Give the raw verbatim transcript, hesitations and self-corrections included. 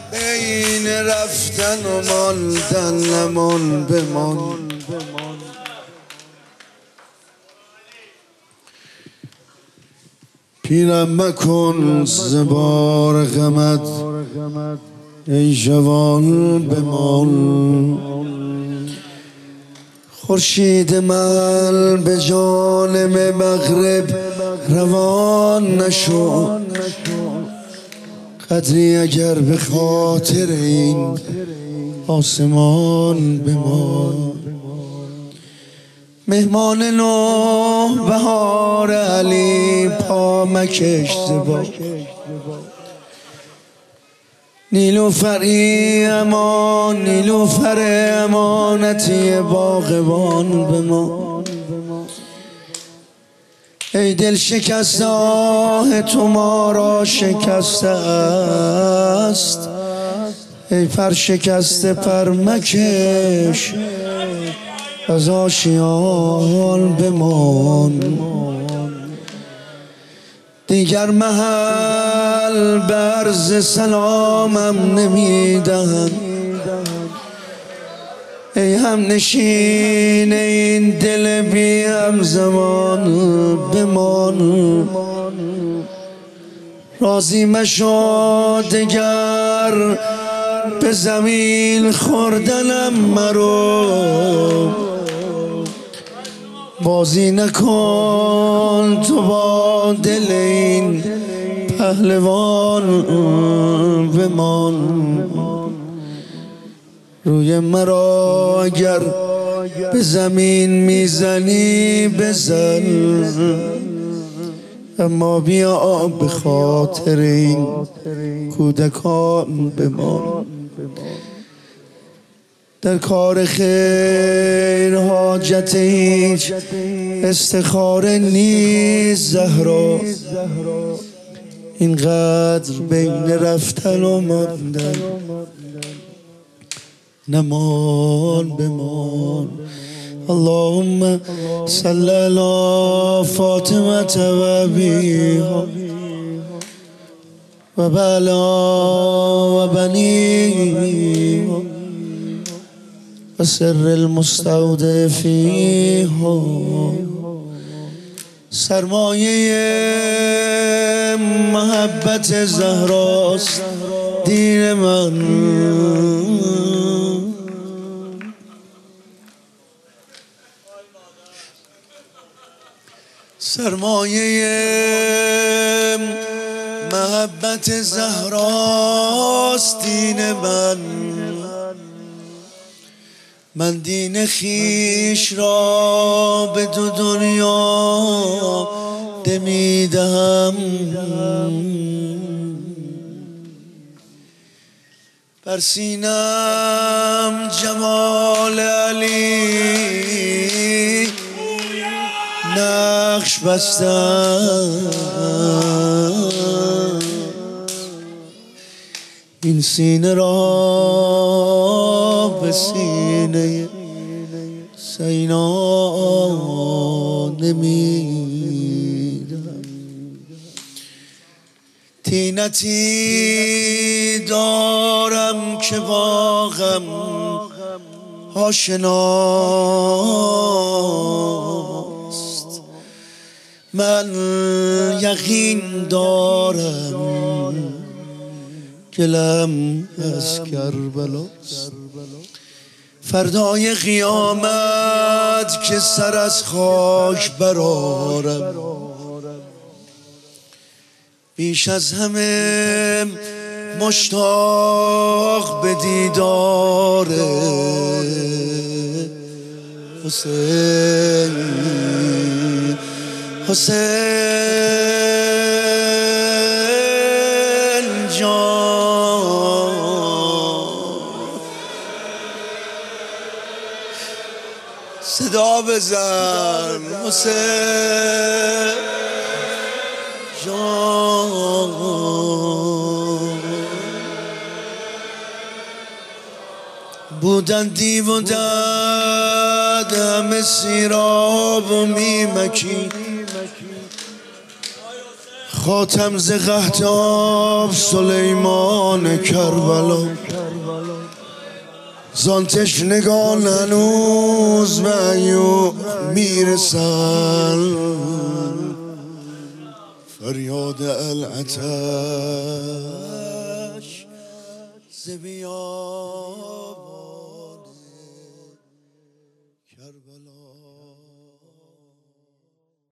بین رفتن و ماندن نمان بمان. پیرم مکن زبار غمت ای جوان بمان. خورشید من به جانب مغرب روان نشو، قدری اگر به خاطر این آسمان بمان. مهمان نو بهار علی پا مکش زبا، نیلوفری امان نیلوفر امانتی باغبان بمان. ای دل شکسته آه تو ما را شکسته است، ای پر شکسته پر مکش از آشیان بمان. دیگر محل برز سلامم نمیدهند، ای هم نشین این دل بی همزمان بمان. راضی مشو دگر به زمین خوردنم مرو، بازی نکن تو با دل این پهلوان بمان. روی مرا اگر به زمین میزنی بزن، اما بیا به خاطر این کودکان بمان. در کار خیر حاجت هیچ استخاره نیست زهرا، اینقدر بین رفتن و ماندن نمان بمان. اللهم صل علی فاطمة و ابیها و بلا و بنیها و سر المستودع فیها. سرمایه محبت زهراست دین من، سرمایه محبت زهراست دین من. من دین خیش را به دو دنیا دمیدم، بر سینم جمال علی نقش بستم. این سینه را به سینه سینا نمیدم. طینتی دارم که با غم آشناست، من یقین دارم گلم از کربلاست. فردای قیامت که سر از خاک برارم، بیش از همه مشتاق به دیدار حسین حسین جان. صدا بزن حسین جان. بودن دیو و دد همه سیراب و میمکی، خاتم ز قحطاب سلیمان کربلا، زان تشنگان هنوز به عیوق میرسن، فریاد العطش ز بیابان